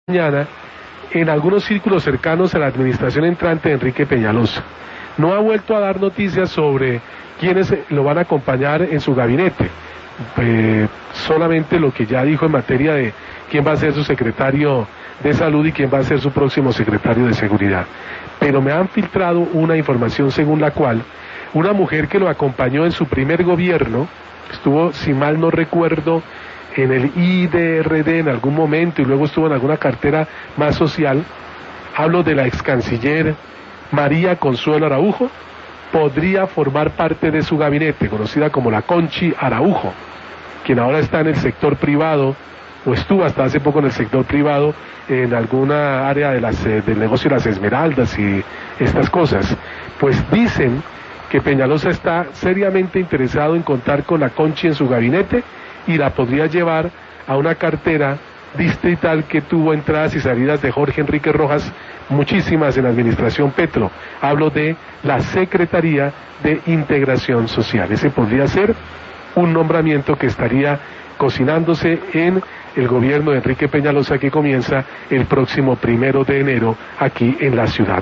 mañana en algunos círculos cercanos a la administración entrante de Enrique Peñalosa. No ha vuelto a dar noticias sobre quiénes lo van a acompañar en su gabinete. Solamente lo que ya dijo en materia de quién va a ser su secretario de salud y quién va a ser su próximo secretario de seguridad. Pero me han filtrado una información según la cual una mujer que lo acompañó en su primer gobierno, estuvo, si mal no recuerdo, en el IDRD en algún momento y luego estuvo en alguna cartera más social, hablo de la ex canciller María Consuelo Araujo, podría formar parte de su gabinete, conocida como la Conchi Araujo, quien ahora está en el sector privado, o estuvo hasta hace poco en el sector privado, en alguna área de del negocio de las esmeraldas y estas cosas. Pues dicen que Peñalosa está seriamente interesado en contar con la Conchi en su gabinete y la podría llevar a una cartera distrital que tuvo entradas y salidas de Jorge Enrique Rojas, muchísimas en la administración Petro. Hablo de la Secretaría de Integración Social. Ese podría ser un nombramiento que estaría cocinándose en el gobierno de Enrique Peñalosa, que comienza el próximo 1 de enero aquí en la ciudad.